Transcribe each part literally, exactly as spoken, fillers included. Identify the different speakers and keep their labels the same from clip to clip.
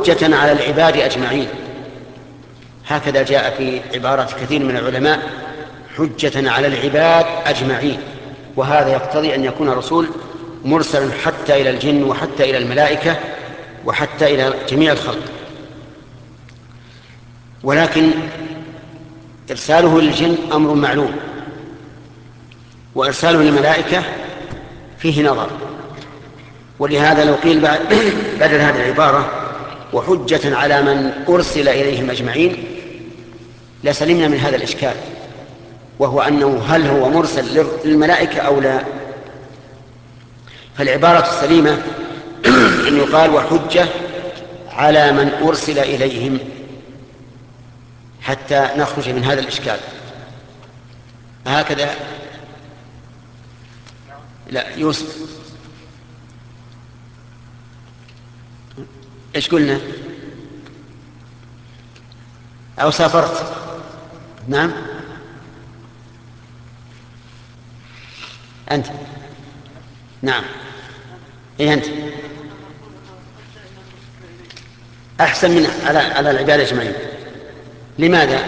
Speaker 1: وحجة على العباد أجمعين. هكذا جاء في عبارة كثير من العلماء: حجة على العباد أجمعين. وهذا يقتضي أن يكون الرسول مرسلا حتى إلى الجن وحتى إلى الملائكة وحتى إلى جميع الخلق. ولكن إرساله للجن أمر معلوم، وإرساله للملائكة فيه نظر. ولهذا لو قيل بدل هذه العبارة وحجة على من أرسل إليهم أجمعين لسلمنا من هذا الإشكال، وهو أنه هل هو مرسل للملائكة أو لا؟ فالعبارة السليمة أن يقال وحجة على من أرسل إليهم، حتى نخرج من هذا الإشكال. هكذا. لا، يوسف، إيش قلنا؟ أو سافرت؟ نعم، أنت. نعم، إيه أنت أحسن من على على العباد أجمعين. لماذا؟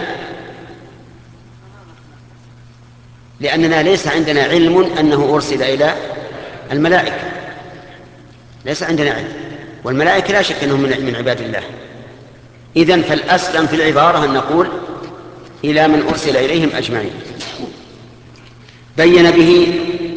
Speaker 1: لأننا ليس عندنا علم أنه أرسل إلى الملائكة، ليس عندنا علم، والملائكة لا شك أنهم من عباد الله. إذن فالأسلم في العبارة أن نقول إلى من أرسل إليهم أجمعين. بين به